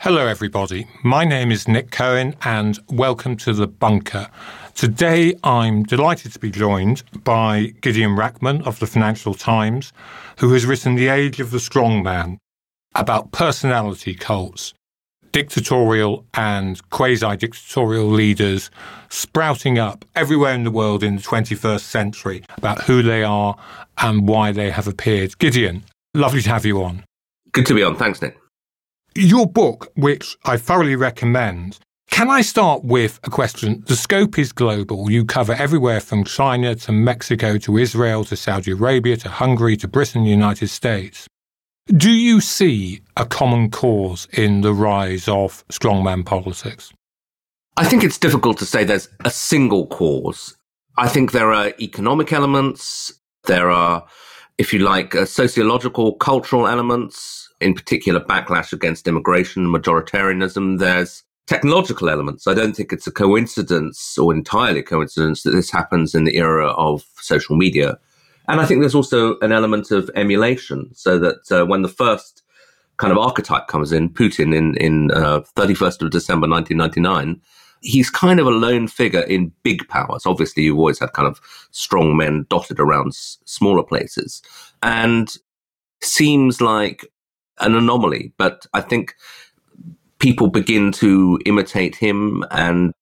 Hello, everybody. My name is Nick Cohen, and welcome to The Bunker. Today, I'm delighted to be joined by Gideon Rachman of the Financial Times, who has written The Age of the Strongman about personality cults, dictatorial and quasi-dictatorial leaders sprouting up everywhere in the world in the 21st century about who they are and why they have appeared. Gideon, lovely to have you on. Good to be on. Thanks, Nick. Your book, which I thoroughly recommend, can I start with a question? The scope is global. You cover everywhere from China to Mexico to Israel to Saudi Arabia to Hungary to Britain, the United States. Do you see a common cause in the rise of strongman politics? I think it's difficult to say there's a single cause. I think there are economic elements. There are, if you like, sociological, cultural elements. In particular, backlash against immigration and majoritarianism. There's technological elements. I don't think it's a coincidence or entirely a coincidence that this happens in the era of social media. And I think there's also an element of emulation, so that when the first kind of archetype comes in, Putin in 31st of December 1999, he's kind of a lone figure in big powers. Obviously, you've always had kind of strong men dotted around smaller places. And seems like an anomaly, but I think people begin to imitate him, and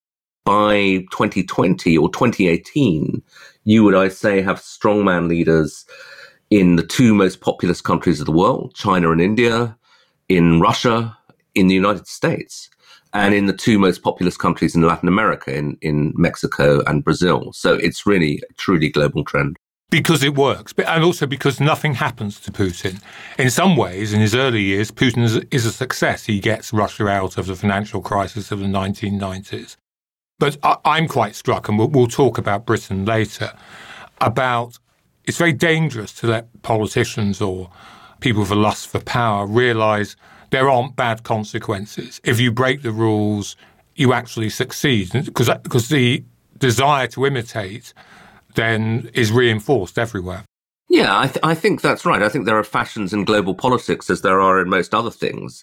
by 2020 or 2018, you would, I say, have strongman leaders in the two most populous countries of the world, China and India, in Russia, in the United States, and in the two most populous countries in Latin America, in Mexico and Brazil. So it's really a truly global trend. Because it works, and also because nothing happens to Putin. In some ways, in his early years, Putin is a success. He gets Russia out of the financial crisis of the 1990s. But I'm quite struck, and we'll talk about Britain later, about it's very dangerous to let politicians or people with a lust for power realise there aren't bad consequences. If you break the rules, you actually succeed, because the desire to imitate then is reinforced everywhere. Yeah, I think that's right. I think there are fashions in global politics as there are in most other things.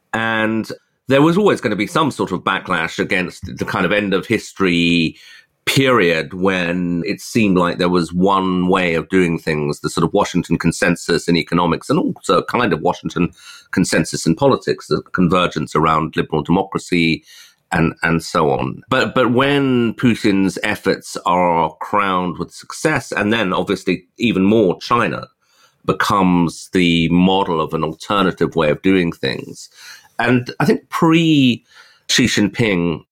And there was always going to be some sort of backlash against the kind of end of history period when it seemed like there was one way of doing things, the sort of Washington consensus in economics and also a kind of Washington consensus in politics, the convergence around liberal democracy and so on. But when Putin's efforts are crowned with success, and then obviously even more China becomes the model of an alternative way of doing things. And I think pre-Xi Jinping,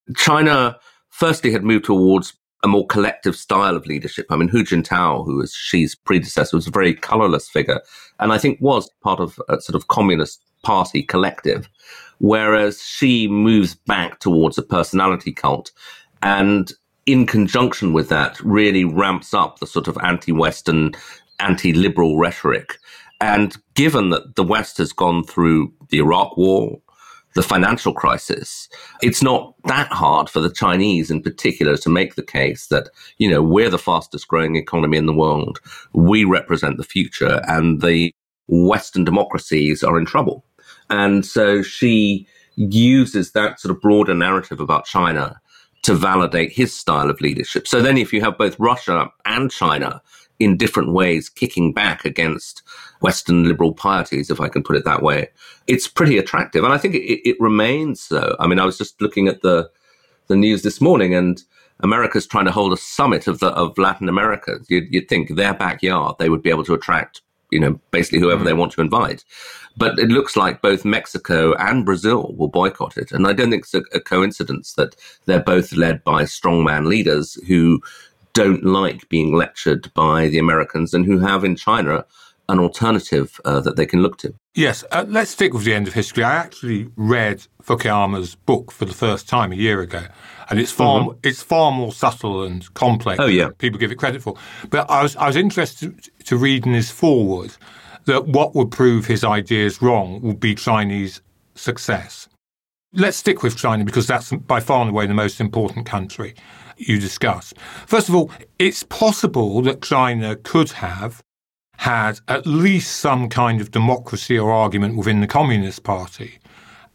China firstly had moved towards a more collective style of leadership. I mean, Hu Jintao, who was Xi's predecessor, was a very colorless figure, and I think was part of a sort of communist party collective. Whereas Xi moves back towards a personality cult, and in conjunction with that, really ramps up the sort of anti-Western, anti-liberal rhetoric. And given that the West has gone through the Iraq War, the financial crisis, it's not that hard for the Chinese in particular to make the case that, you know, we're the fastest growing economy in the world, we represent the future, and the Western democracies are in trouble. And so she uses that sort of broader narrative about China to validate his style of leadership. So then if you have both Russia and China in different ways kicking back against Western liberal pieties, if I can put it that way, it's pretty attractive. And I think it remains so. I mean, I was just looking at the news this morning, and America's trying to hold a summit of Latin America. You'd think their backyard, they would be able to attract, you know, basically whoever they want to invite. But it looks like both Mexico and Brazil will boycott it. And I don't think it's a coincidence that they're both led by strongman leaders who don't like being lectured by the Americans and who have in China an alternative that they can look to. Yes, let's stick with the end of history. I actually read Fukuyama's book for the first time a year ago, and it's far more subtle and complex than people give it credit for. But I was interested to read in his foreword that what would prove his ideas wrong would be Chinese success. Let's stick with China because that's by far and away the most important country you discuss. First of all, it's possible that China could have had at least some kind of democracy or argument within the Communist Party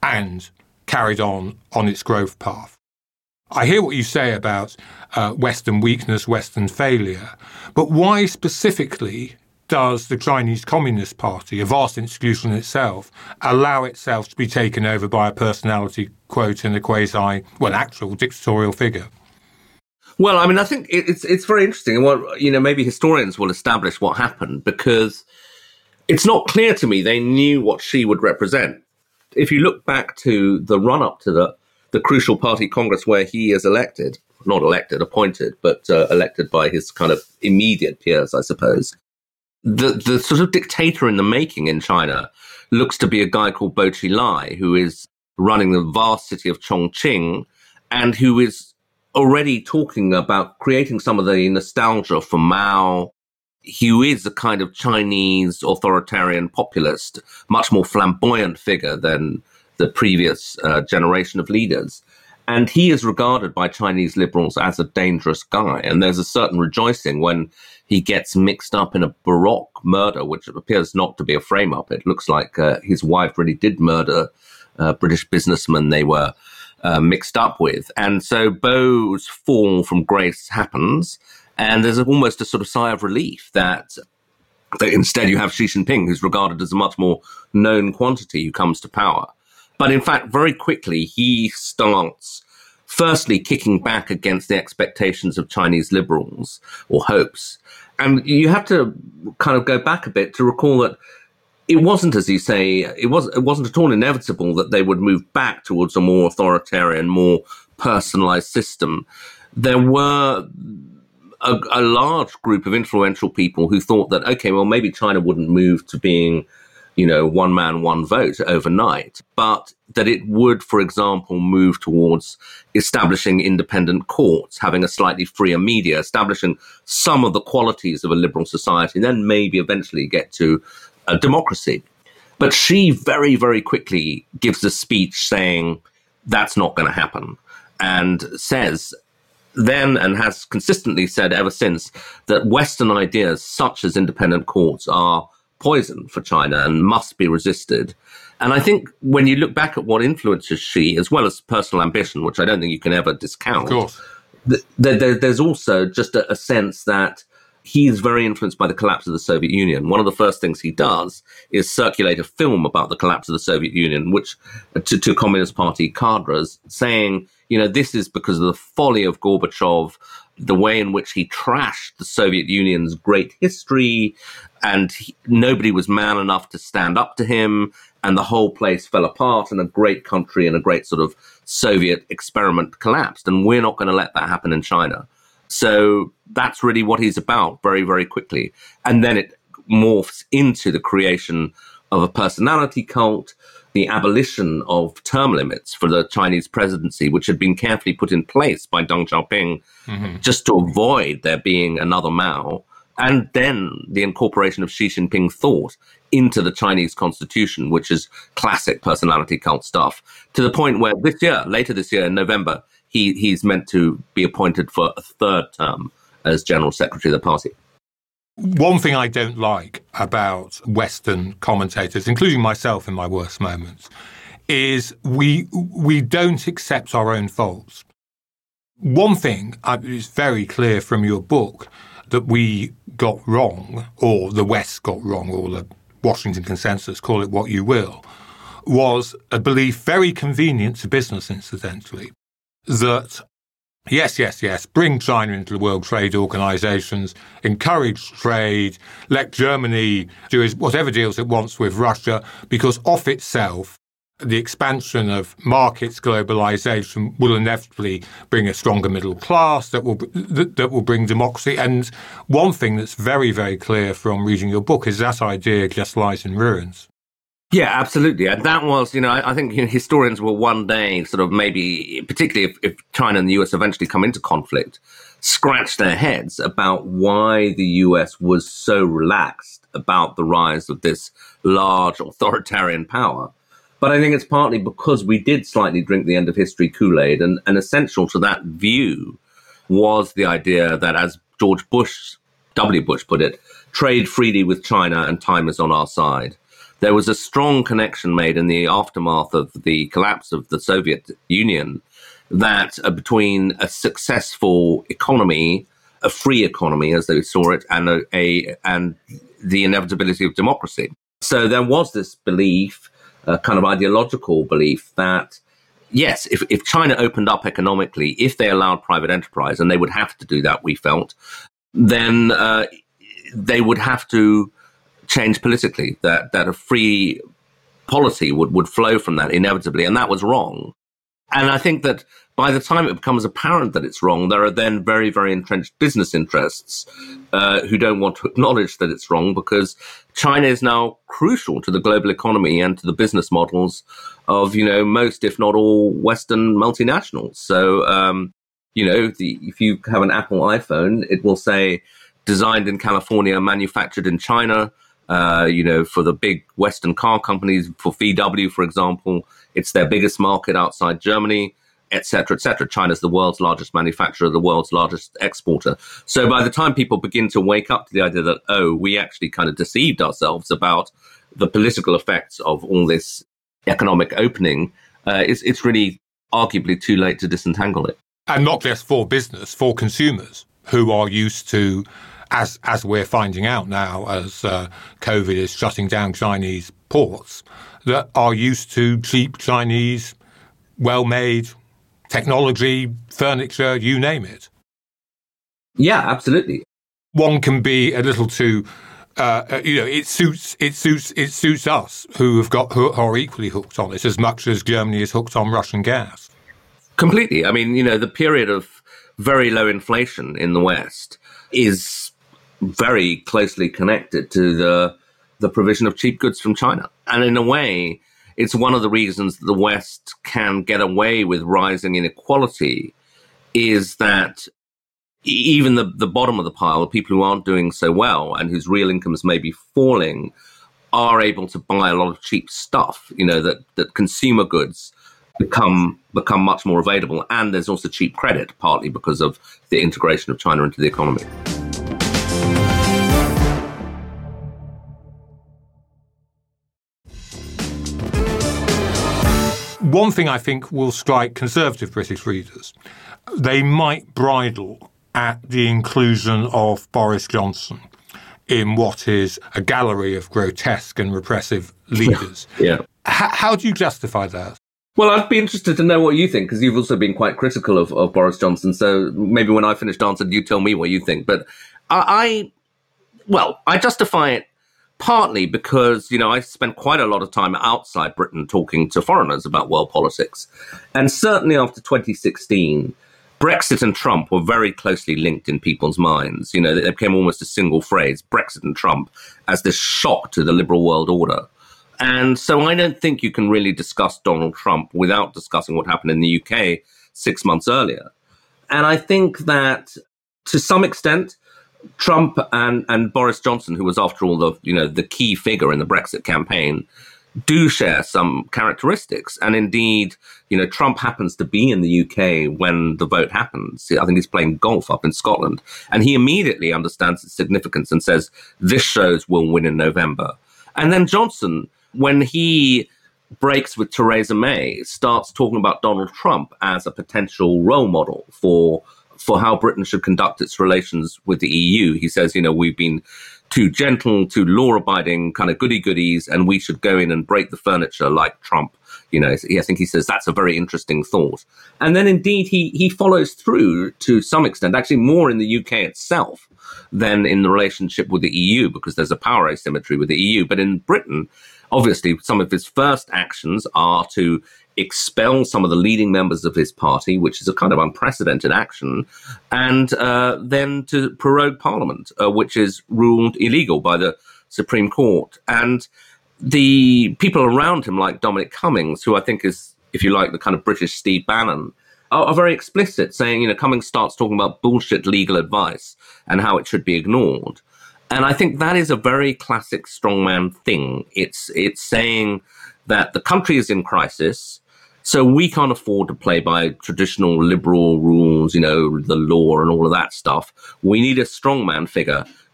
and carried on its growth path. I hear what you say about Western weakness, Western failure, but why specifically does the Chinese Communist Party, a vast institution itself, allow itself to be taken over by a personality, quote, in a actual dictatorial figure? Well, I mean, I think it's very interesting. Well, maybe historians will establish what happened, because it's not clear to me they knew what Xi would represent. If you look back to the run-up to the Crucial Party Congress where he is appointed, but elected by his kind of immediate peers, I suppose, the sort of dictator in the making in China looks to be a guy called Bo Xilai, who is running the vast city of Chongqing and who is already talking about creating some of the nostalgia for Mao, who is a kind of Chinese authoritarian populist, much more flamboyant figure than the previous generation of leaders. And he is regarded by Chinese liberals as a dangerous guy. And there's a certain rejoicing when he gets mixed up in a Baroque murder, which appears not to be a frame-up. It looks like his wife really did murder a British businessman they were mixed up with. And so Bo's fall from grace happens, and there's almost a sort of sigh of relief that instead you have Xi Jinping, who's regarded as a much more known quantity, who comes to power. But in fact, very quickly, he starts firstly kicking back against the expectations of Chinese liberals, or hopes. And you have to kind of go back a bit to recall that it wasn't, as you say, it wasn't at all inevitable that they would move back towards a more authoritarian, more personalized system. There were a large group of influential people who thought that, okay, well, maybe China wouldn't move to being, one man, one vote overnight, but that it would, for example, move towards establishing independent courts, having a slightly freer media, establishing some of the qualities of a liberal society, and then maybe eventually get to a democracy. But Xi very, very quickly gives a speech saying that's not going to happen, and says then, and has consistently said ever since, that Western ideas such as independent courts are poison for China and must be resisted. And I think when you look back at what influences Xi, as well as personal ambition, which I don't think you can ever discount, of course, there's also just a sense that he is very influenced by the collapse of the Soviet Union. One of the first things he does is circulate a film about the collapse of the Soviet Union, which to Communist Party cadres, saying, this is because of the folly of Gorbachev, the way in which he trashed the Soviet Union's great history, and nobody was man enough to stand up to him, and the whole place fell apart, and a great country and a great sort of Soviet experiment collapsed, and we're not going to let that happen in China. So that's really what he's about very, very quickly. And then it morphs into the creation of a personality cult, the abolition of term limits for the Chinese presidency, which had been carefully put in place by Deng Xiaoping just to avoid there being another Mao, and then the incorporation of Xi Jinping thought into the Chinese constitution, which is classic personality cult stuff, to the point where later this year in November, he's meant to be appointed for a third term as general secretary of the party. One thing I don't like about Western commentators, including myself in my worst moments, is we don't accept our own faults. One thing is very clear from your book that we got wrong, or the West got wrong, or the Washington Consensus, call it what you will, was a belief very convenient to business, incidentally, that yes, bring China into the World Trade Organizations, encourage trade, let Germany do whatever deals it wants with Russia, because of itself, the expansion of markets, globalization, will inevitably bring a stronger middle class that will bring democracy. And one thing that's very, very clear from reading your book is that idea just lies in ruins. Yeah, absolutely. And that was, I think historians will one day sort of maybe, particularly if China and the US eventually come into conflict, scratch their heads about why the US was so relaxed about the rise of this large authoritarian power. But I think it's partly because we did slightly drink the end of history Kool-Aid, and essential to that view was the idea that, as W. Bush put it, trade freely with China and time is on our side. there was a strong connection made in the aftermath of the collapse of the Soviet Union that between a successful economy, a free economy as they saw it, and and the inevitability of democracy. So there was this belief, a kind of ideological belief that, yes, if China opened up economically, if they allowed private enterprise, and they would have to do that, we felt, then they would have to change politically, that a free policy would flow from that inevitably, and that was wrong. And I think that by the time it becomes apparent that it's wrong, there are then very, very entrenched business interests who don't want to acknowledge that it's wrong, because China is now crucial to the global economy and to the business models of, most, if not all, Western multinationals. So, if you have an Apple iPhone, it will say designed in California, manufactured in China. For the big Western car companies, for VW, for example, it's their biggest market outside Germany, et cetera, et cetera. China's the world's largest manufacturer, the world's largest exporter. So by the time people begin to wake up to the idea that, we actually kind of deceived ourselves about the political effects of all this economic opening, it's really arguably too late to disentangle it. And not just for business, for consumers who are used to, as we're finding out now, as COVID is shutting down Chinese ports, that are used to cheap Chinese, well-made technology, furniture, you name it. Yeah, absolutely. One can be a little too, it suits us who are equally hooked on it as much as Germany is hooked on Russian gas. Completely. I mean, the period of very low inflation in the West is very closely connected to the provision of cheap goods from China. And in a way, it's one of the reasons that the West can get away with rising inequality, is that even the bottom of the pile, the people who aren't doing so well and whose real incomes may be falling, are able to buy a lot of cheap stuff, that consumer goods become much more available. And there's also cheap credit, partly because of the integration of China into the economy. One thing I think will strike conservative British readers, they might bridle at the inclusion of Boris Johnson in what is a gallery of grotesque and repressive leaders. Yeah. How do you justify that? Well, I'd be interested to know what you think, because you've also been quite critical of Boris Johnson. So maybe when I finish answering, you tell me what you think. But I justify it partly because, I spent quite a lot of time outside Britain talking to foreigners about world politics. And certainly after 2016, Brexit and Trump were very closely linked in people's minds. They became almost a single phrase, Brexit and Trump, as this shock to the liberal world order. And so I don't think you can really discuss Donald Trump without discussing what happened in the UK 6 months earlier. And I think that to some extent, Trump and Boris Johnson, who was after all the key figure in the Brexit campaign, do share some characteristics. And indeed, Trump happens to be in the UK when the vote happens. I think he's playing golf up in Scotland. And he immediately understands its significance and says, this shows we'll win in November. And then Johnson, when he breaks with Theresa May, starts talking about Donald Trump as a potential role model for how Britain should conduct its relations with the EU. He says, we've been too gentle, too law-abiding, kind of goody-goodies, and we should go in and break the furniture like Trump. I think he says that's a very interesting thought. And then indeed he follows through to some extent, actually more in the UK itself than in the relationship with the EU, because there's a power asymmetry with the EU. But in Britain, obviously, some of his first actions are to expel some of the leading members of his party, which is a kind of unprecedented action, and then to prorogue Parliament, which is ruled illegal by the Supreme Court. And the people around him, like Dominic Cummings, who I think is, if you like, the kind of British Steve Bannon, are very explicit, saying, Cummings starts talking about bullshit legal advice and how it should be ignored. And I think that is a very classic strongman thing. It's saying that the country is in crisis, so we can't afford to play by traditional liberal rules, the law and all of that stuff. We need a strongman figure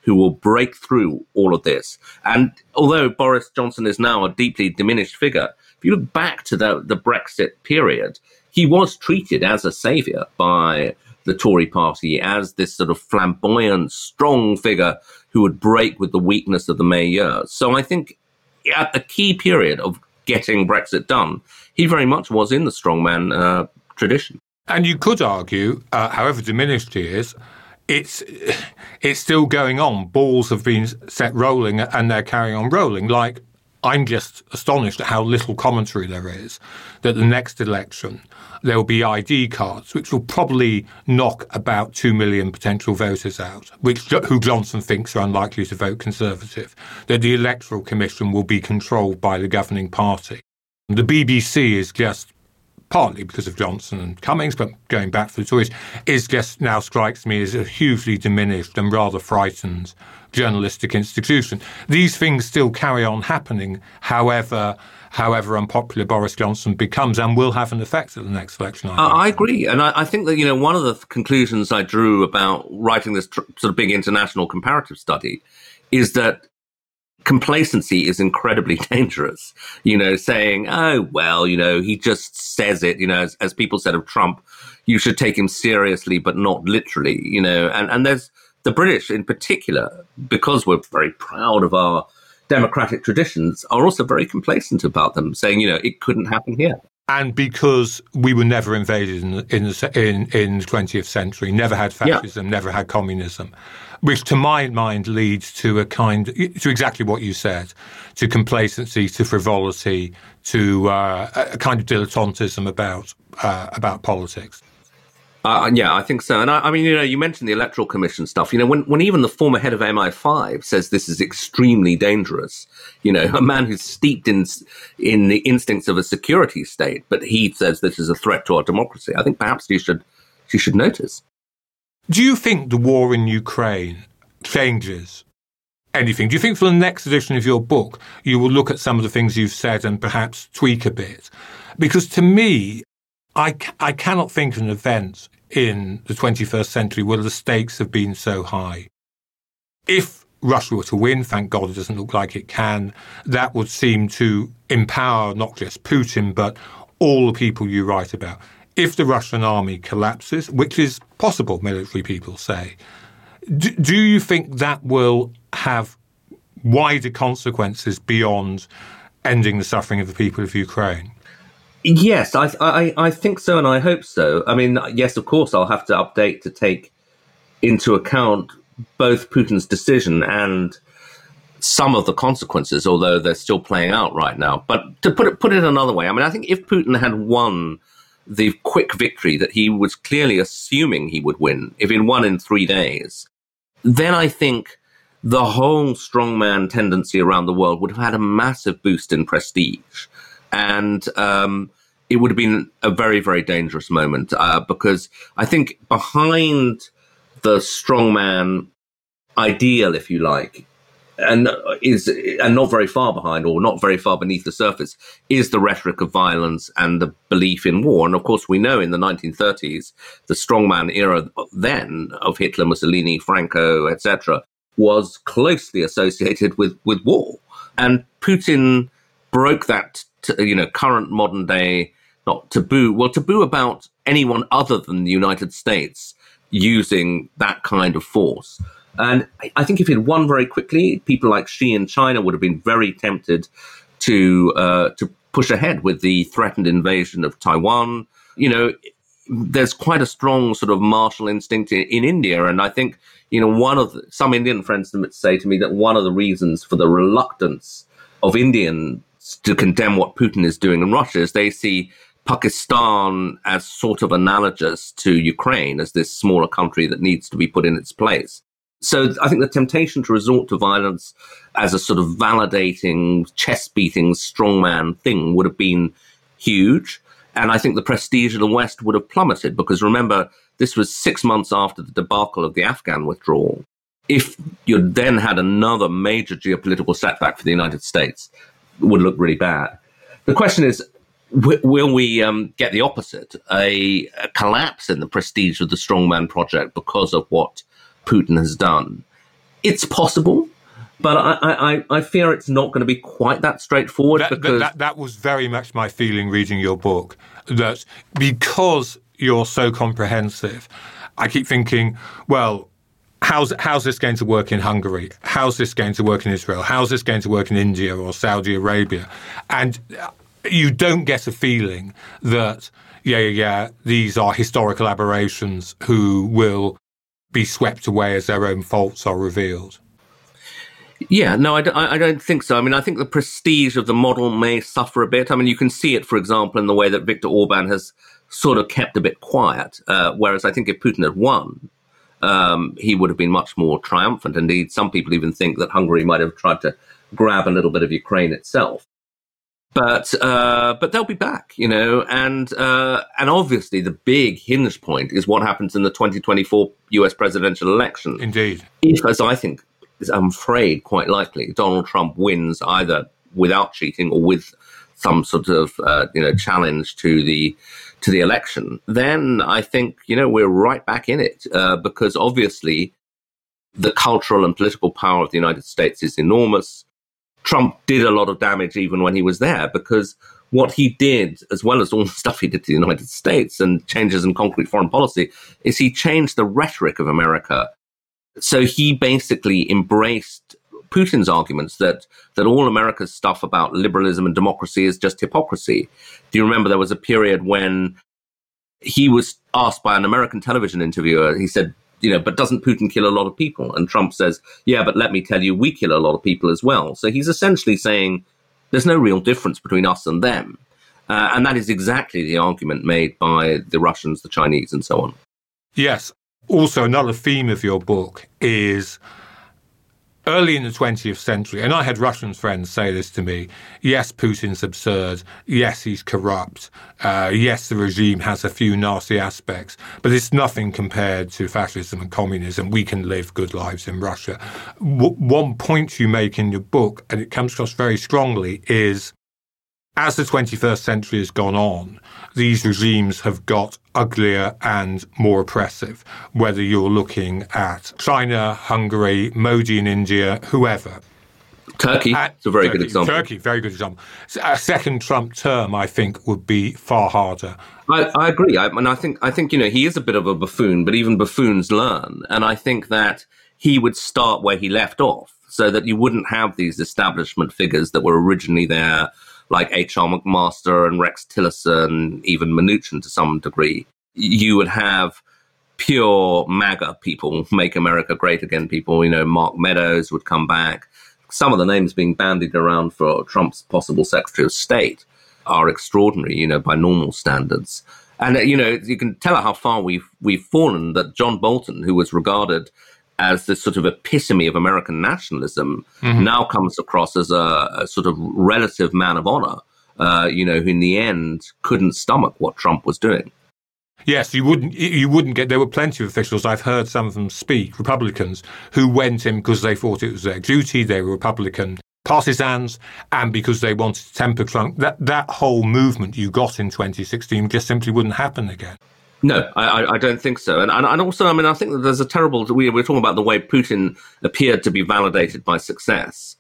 who will break through all of this. And although Boris Johnson is now a deeply diminished figure, if you look back to the Brexit period, he was treated as a saviour by the Tory party, as this sort of flamboyant, strong figure who would break with the weakness of the May years. So I think at the key period of getting Brexit done, he very much was in the strongman tradition. And you could argue, however diminished he is, it's still going on. Balls have been set rolling and they're carrying on rolling. Like, I'm just astonished at how little commentary there is that the next election there will be ID cards, which will probably knock about 2 million potential voters out, who Johnson thinks are unlikely to vote Conservative, that the Electoral Commission will be controlled by the governing party. The BBC is just, partly because of Johnson and Cummings, but going back for the Tories, is just now strikes me as a hugely diminished and rather frightened journalistic institution. These things still carry on happening, however unpopular Boris Johnson becomes, and will have an effect at the next election. I agree. And I think that, one of the conclusions I drew about writing this sort of big international comparative study is that complacency is incredibly dangerous. Saying, oh, well, he just says it, as people said of Trump, you should take him seriously, but not literally, and there's the British in particular, because we're very proud of our democratic traditions, are also very complacent about them, saying, it couldn't happen here. And because we were never invaded in the 20th century, never had fascism, never had communism, which to my mind leads to to exactly what you said, to complacency, to frivolity, to a kind of dilettantism about politics. I think so. And I mean, you mentioned the Electoral Commission stuff. When even the former head of MI5 says this is extremely dangerous, a man who's steeped in the instincts of a security state, but he says this is a threat to our democracy, I think perhaps you should notice. Do you think the war in Ukraine changes anything? Do you think for the next edition of your book, you will look at some of the things you've said and perhaps tweak a bit? Because to me, I cannot think of an event in the 21st century where the stakes have been so high. If Russia were to win, thank God it doesn't look like it can, that would seem to empower not just Putin, but all the people you write about. If the Russian army collapses, which is possible, military people say, do you think that will have wider consequences beyond ending the suffering of the people of Ukraine? Yes, I think so, and I hope so. I mean, yes, of course, I'll have to update to take into account both Putin's decision and some of the consequences, although they're still playing out right now. But to put it another way, I mean, I think if Putin had won the quick victory that he was clearly assuming he would win, if he'd won in 3 days, then I think the whole strongman tendency around the world would have had a massive boost in prestige. And it would have been a very, very dangerous moment because I think behind the strongman ideal, if you like, and not very far behind or not very far beneath the surface, is the rhetoric of violence and the belief in war. And of course, we know in the 1930s, the strongman era then of Hitler, Mussolini, Franco, etc., was closely associated with war. And Putin broke that current modern day, not taboo about anyone other than the United States using that kind of force. And I think if it won very quickly, people like Xi in China would have been very tempted to push ahead with the threatened invasion of Taiwan. There's quite a strong sort of martial instinct in India. And I think, some Indian friends say to me that one of the reasons for the reluctance of Indians to condemn what Putin is doing in Russia is they see Pakistan as sort of analogous to Ukraine, as this smaller country that needs to be put in its place. So I think the temptation to resort to violence as a sort of validating, chest-beating, strongman thing would have been huge. And I think the prestige of the West would have plummeted because, remember, this was 6 months after the debacle of the Afghan withdrawal. If you then had another major geopolitical setback for the United States, it would look really bad. The question is, will we get the opposite, a collapse in the prestige of the strongman project because of what Putin has done? It's possible, but I fear it's not going to be quite that straightforward. That was very much my feeling reading your book, that because you're so comprehensive, I keep thinking, well, how's this going to work in Hungary? How's this going to work in Israel? How's this going to work in India or Saudi Arabia? And you don't get a feeling that, these are historical aberrations who will be swept away as their own faults are revealed. Yeah, no, I don't think so. I mean, I think the prestige of the model may suffer a bit. I mean, you can see it, for example, in the way that Viktor Orban has sort of kept a bit quiet, whereas I think if Putin had won, he would have been much more triumphant. Indeed, some people even think that Hungary might have tried to grab a little bit of Ukraine itself. But they'll be back, and obviously the big hinge point is what happens in the 2024 US presidential election. Indeed. If, as I think, I'm afraid quite likely, Donald Trump wins either without cheating or with some sort of challenge to the election, then I think we're right back in it, because obviously the cultural and political power of the United States is enormous. Trump did a lot of damage even when he was there, because what he did, as well as all the stuff he did to the United States and changes in concrete foreign policy, is he changed the rhetoric of America. So he basically embraced Putin's arguments that all America's stuff about liberalism and democracy is just hypocrisy. Do you remember there was a period when he was asked by an American television interviewer, he said, but doesn't Putin kill a lot of people? And Trump says, yeah, but let me tell you, we kill a lot of people as well. So he's essentially saying there's no real difference between us and them. And that is exactly the argument made by the Russians, the Chinese, and so on. Yes. Also, another theme of your book is early in the 20th century, and I had Russian friends say this to me, yes, Putin's absurd, yes, he's corrupt, yes, the regime has a few nasty aspects, but it's nothing compared to fascism and communism. We can live good lives in Russia. One point you make in your book, and it comes across very strongly, is as the 21st century has gone on, these regimes have got uglier and more oppressive, whether you're looking at China, Hungary, Modi in India, whoever. Turkey, it's a very good example. Turkey, very good example. A second Trump term, I think, would be far harder. I agree. I think he is a bit of a buffoon, but even buffoons learn. And I think that he would start where he left off, so that you wouldn't have these establishment figures that were originally there, like H.R. McMaster and Rex Tillerson, even Mnuchin to some degree. You would have pure MAGA people, Make America Great Again people. Mark Meadows would come back. Some of the names being bandied around for Trump's possible Secretary of State are extraordinary, by normal standards. And, you can tell how far we've fallen, that John Bolton, who was regarded as this sort of epitome of American nationalism, now comes across as a sort of relative man of honor, who in the end couldn't stomach what Trump was doing. Yes, you wouldn't get, there were plenty of officials, I've heard some of them speak, Republicans, who went in because they thought it was their duty, they were Republican partisans, and because they wanted to temper Trump. That whole movement you got in 2016 just simply wouldn't happen again. No, I don't think so. And also, I think that there's a terrible, we're talking about the way Putin appeared to be validated by success.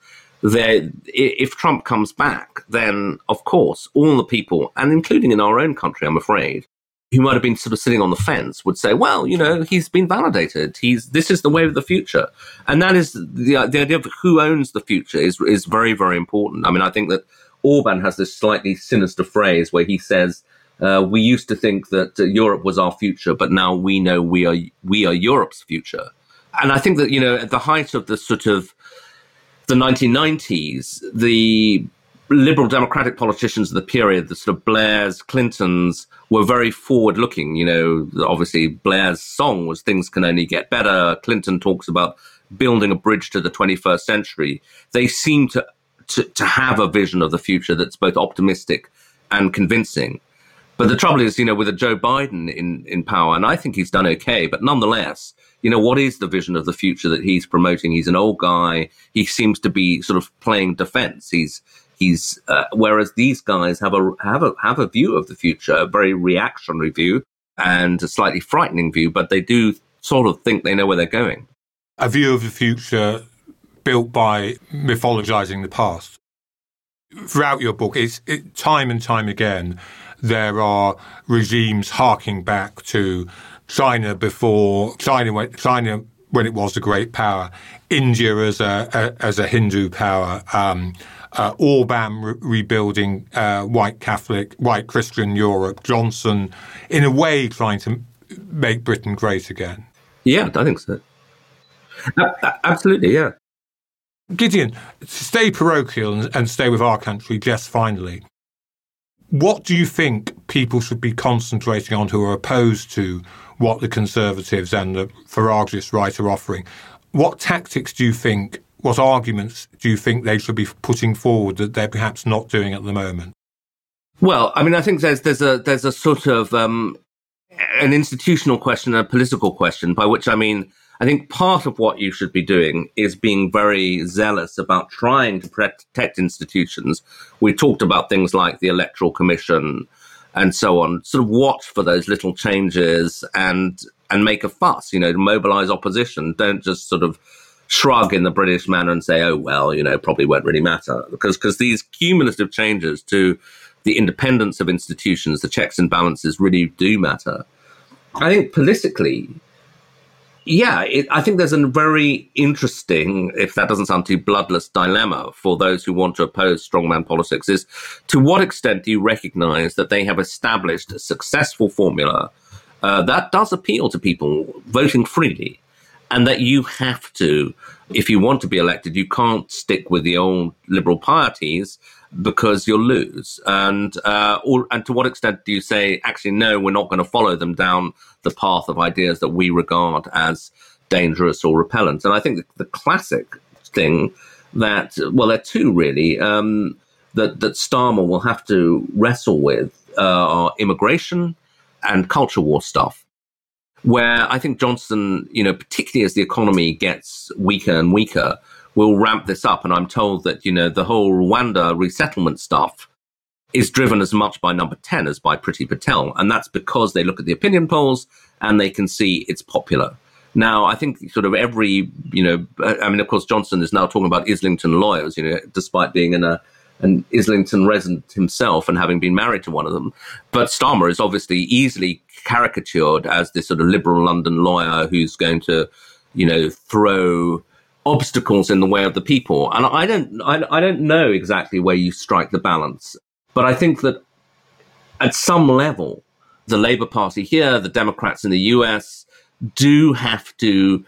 If Trump comes back, then, of course, all the people, and including in our own country, I'm afraid, who might have been sort of sitting on the fence would say, well, he's been validated. This is the way of the future. And that is the idea of who owns the future is very, very important. I think that Orban has this slightly sinister phrase where he says, we used to think that Europe was our future, but now we know we are Europe's future. And I think that, at the height of the sort of the 1990s, the liberal democratic politicians of the period, the sort of Blairs, Clintons, were very forward-looking. Obviously Blair's song was "Things Can Only Get Better." Clinton talks about building a bridge to the 21st century. They seem to have a vision of the future that's both optimistic and convincing. But the trouble is, with a Joe Biden in power, and I think he's done okay, but nonetheless, what is the vision of the future that he's promoting? He's an old guy. He seems to be sort of playing defense. Whereas these guys have a view of the future, a very reactionary view and a slightly frightening view, but they do sort of think they know where they're going. a view of the future built by mythologizing the past. Throughout your book, time and time again, there are regimes harking back to China when it was a great power, India as a Hindu power, Orban rebuilding white Christian Europe, Johnson, in a way, trying to make Britain great again. Yeah, I think so. Absolutely, yeah. Gideon, to stay parochial and stay with our country just finally, what do you think people should be concentrating on who are opposed to what the Conservatives and the Farageist right are offering? What tactics do you think, what arguments do you think they should be putting forward that they're perhaps not doing at the moment? Well, I mean, I think there's a sort of an institutional question and a political question, by which I mean, I think part of what you should be doing is being very zealous about trying to protect institutions. We talked about things like the Electoral Commission and so on. Sort of watch for those little changes and make a fuss, to mobilize opposition. Don't just sort of shrug in the British manner and say, oh, well, probably won't really matter. Because these cumulative changes to the independence of institutions, the checks and balances really do matter. I think politically, I think there's a very interesting, if that doesn't sound too bloodless, dilemma for those who want to oppose strongman politics is to what extent do you recognize that they have established a successful formula that does appeal to people voting freely, and that you have to, if you want to be elected, you can't stick with the old liberal pieties because you'll lose. And to what extent do you say, actually, no, we're not going to follow them down the path of ideas that we regard as dangerous or repellent? And I think the classic thing that, well, there are two really, that Starmer will have to wrestle with are immigration and culture war stuff, where I think Johnson, particularly as the economy gets weaker and weaker, will ramp this up. And I'm told that, the whole Rwanda resettlement stuff is driven as much by Number 10 as by Priti Patel. And that's because they look at the opinion polls and they can see it's popular. Now, I think sort of every, of course, Johnson is now talking about Islington lawyers, despite being an Islington resident himself and having been married to one of them. But Starmer is obviously easily caricatured as this sort of liberal London lawyer who's going to, throw obstacles in the way of the people. And I don't know exactly where you strike the balance. But I think that at some level, the Labour Party here, the Democrats in the US, do have to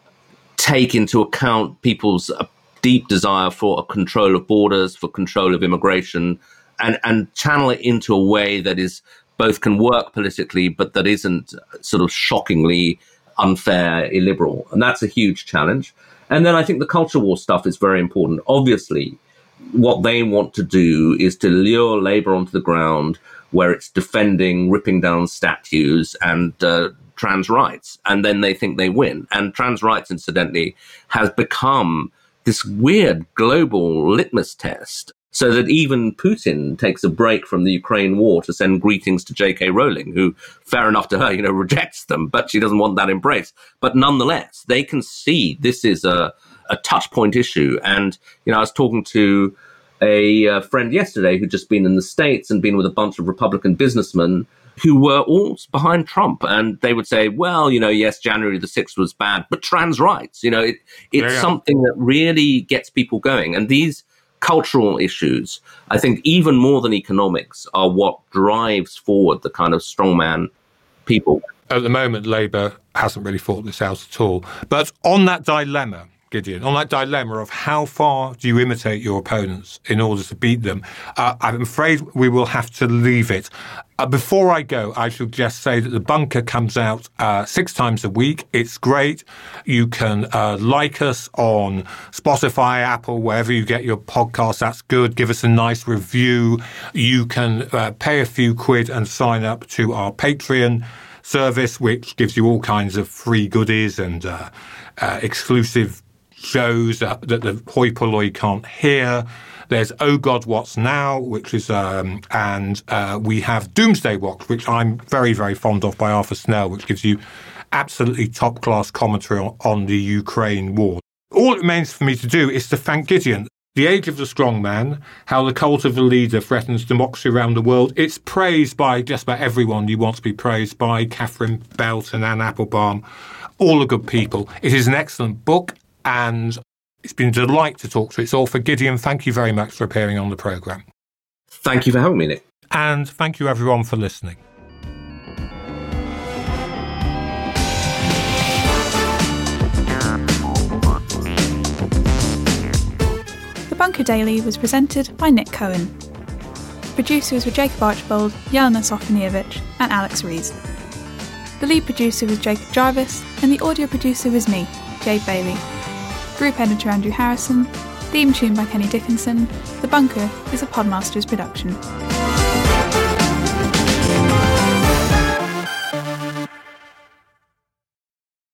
take into account people's deep desire for a control of borders, for control of immigration, and channel it into a way that is both can work politically, but that isn't sort of shockingly unfair, illiberal. And that's a huge challenge. And then I think the culture war stuff is very important. Obviously, what they want to do is to lure Labour onto the ground where it's defending, ripping down statues and trans rights. And then they think they win. And trans rights, incidentally, has become this weird global litmus test, so that even Putin takes a break from the Ukraine war to send greetings to J.K. Rowling, who, fair enough to her, rejects them, but she doesn't want that embrace. But nonetheless, they can see this is a touch point issue. And, I was talking to a friend yesterday who'd just been in the States and been with a bunch of Republican businessmen who were all behind Trump. And they would say, well, yes, January the 6th was bad, but trans rights, it's something that really gets people going. And these cultural issues, I think even more than economics, are what drives forward the kind of strongman people. At the moment, Labour hasn't really thought this out at all. But on that dilemma, Gideon, on that dilemma of how far do you imitate your opponents in order to beat them, I'm afraid we will have to leave it. Before I go, I shall just say that The Bunker comes out 6 times a week. It's great. You can like us on Spotify, Apple, wherever you get your podcasts. That's good. Give us a nice review. You can pay a few quid and sign up to our Patreon service, which gives you all kinds of free goodies and exclusive shows that the hoi polloi can't hear. There's Oh God, What's Now, which is, and we have Doomsday Watch, which I'm very, very fond of, by Arthur Snell, which gives you absolutely top-class commentary on the Ukraine war. All it remains for me to do is to thank Gideon. The Age of the Strong Man, How the Cult of the Leader Threatens Democracy Around the World. It's praised by just about everyone you want to be praised by, Catherine Belt and Anne Applebaum, all the good people. It is an excellent book, and it's been a delight to talk to its author. Gideon, thank you very much for appearing on the programme. Thank you for having me, Nick. And thank you everyone for listening. The Bunker Daily was presented by Nick Cohen. Producers were Jacob Archbold, Jelena Sofronijevic and Alex Rees. The lead producer was Jacob Jarvis and the audio producer was me, Jade Bailey. Group editor Andrew Harrison. Theme tune by Kenny Dickinson. The Bunker is a Podmasters production.